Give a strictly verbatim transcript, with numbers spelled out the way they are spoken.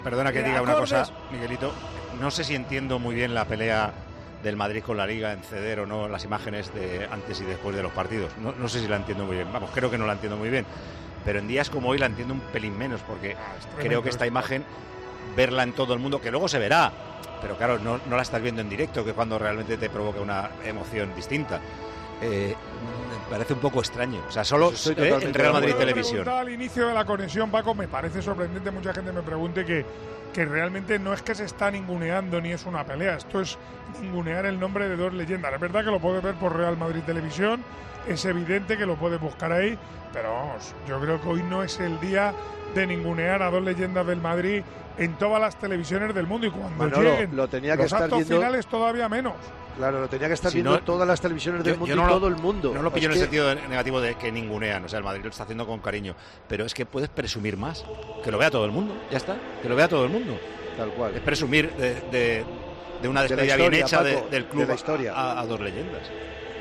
Perdona que diga una cosa, Miguelito. No sé si entiendo muy bien la pelea del Madrid con la Liga en ceder o no las imágenes de antes y después de los partidos. No, no sé si la entiendo muy bien. Vamos, creo que no la entiendo muy bien. Pero en días como hoy la entiendo un pelín menos, porque ah, creo que esta imagen, verla en todo el mundo, que luego se verá, pero claro, no, no la estás viendo en directo, que cuando realmente te provoca una emoción distinta. Eh, me parece un poco extraño. O sea, solo eh, en Real Madrid Televisión. Al inicio de la conexión, Paco, me parece sorprendente, mucha gente me pregunte que, que realmente no es que se está ninguneando ni es una pelea, esto es ningunear el nombre de dos leyendas. Es verdad que lo puedes ver por Real Madrid Televisión, es evidente que lo puedes buscar ahí, pero vamos, yo creo que hoy no es el día de ningunear a dos leyendas del Madrid en todas las televisiones del mundo, y cuando Manolo, lleguen lo tenía que los estar actos viendo, finales todavía menos. Claro, lo tenía que estar si viendo no, todas las televisiones del yo, mundo yo no y lo, todo el mundo. No lo pillo es en el que... sentido negativo de que ningunean, o sea, el Madrid lo está haciendo con cariño, pero es que puedes presumir más, que lo vea todo el mundo, ya está, que lo vea todo el mundo. Tal cual. Es presumir de, de, de una despedida de historia, bien hecha Paco, de, del club de la historia. A, a dos leyendas.